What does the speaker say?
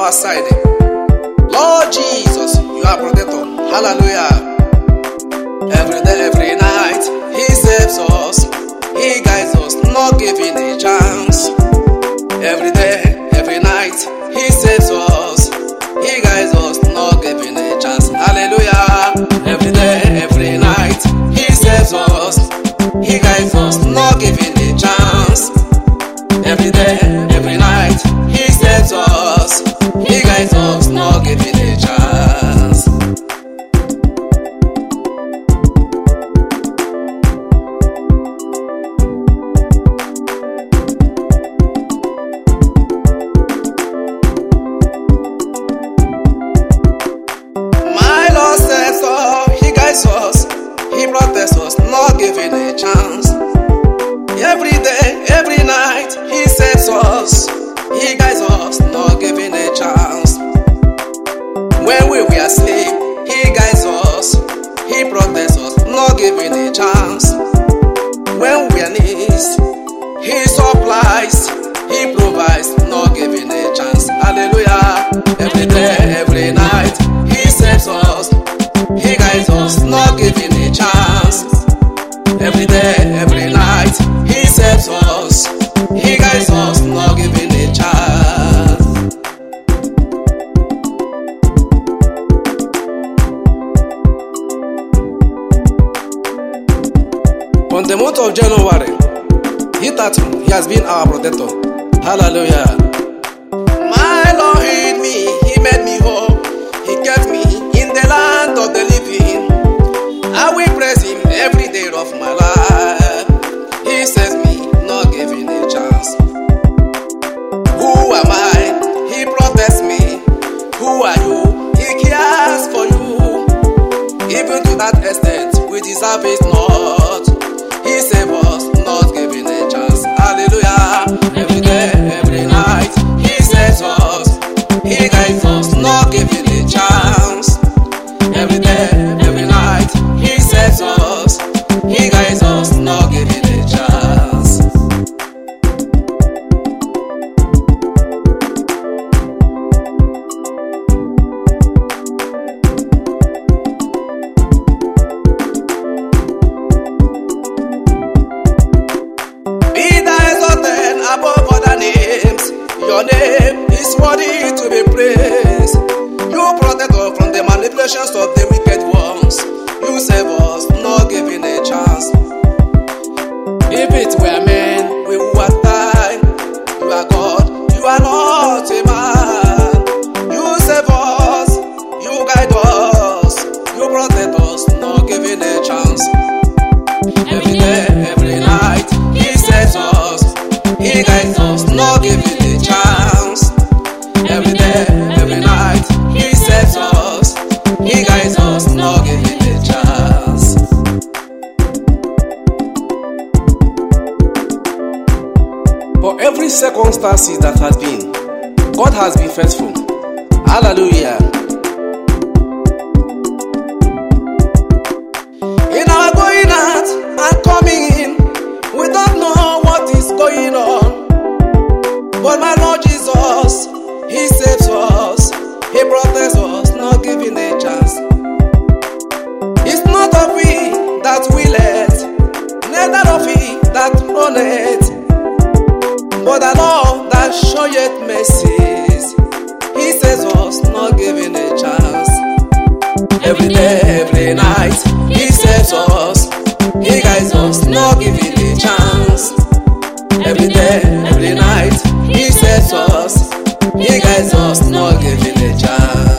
our side. Lord Jesus, you are protector. Hallelujah. Every day, every night, He saves us. He guides us, not giving a chance. Every day, every night, He saves us. He guides us, not giving a chance. Hallelujah. Every day, every night, He saves us. He guides us, not giving a chance. Every day, every night, He saves us. He guides us, not giving a chance. My Lord saves us, He guides us, He protects us, not giving a chance. Every day, every night, He saves us. He guides us, not giving a chance. When we were asleep, He guides us. He protects us, not giving a chance. When we are needs, He supplies. He provides, not giving a chance. Hallelujah. Every day, every night, He saves us. He guides us, not giving a chance. Every day, every night, He saves us. He guides us, not giving a chance. From the month of January, He has been our protector. Hallelujah. My Lord healed me, He made me whole. He kept me in the land of the living. I will praise Him every day of my life. He saves me, not giving a chance. Who am I? He protects me. Who are you? He cares for you. Even to that extent, we deserve it not. He saves us, not giving a chance. Hallelujah. Every day, every night, He saves us. He guides us, not giving a chance. Every day, every night, He saves us. He guides us, not giving a chance. Be thou exalted above other names. Your name is worthy to be praised. You protect us from the manipulations of the wicked ones. You save us, not giving a chance. If it were men, we would die. You are God, you are not a man. You save us, you guide us, you protect us, not giving a chance. Every day, every night, He saves us. He guides us, not giving a chance. Every day, every night, He saves us. He guides us, not giving a chance. For every circumstance that has been, God has been faithful. Hallelujah. In our going out and coming in, we don't know what is going on. But my Lord Jesus, He saves us. He protects us, not giving a chance. It's not of we that willeth, neither of he that runneth, but the Lord that showeth mercies. He saves us, not giving a chance. Every day, every night, He saves us. He guides us, not giving a chance. Every day, every night, He saves us. He guides us, not giving a chance.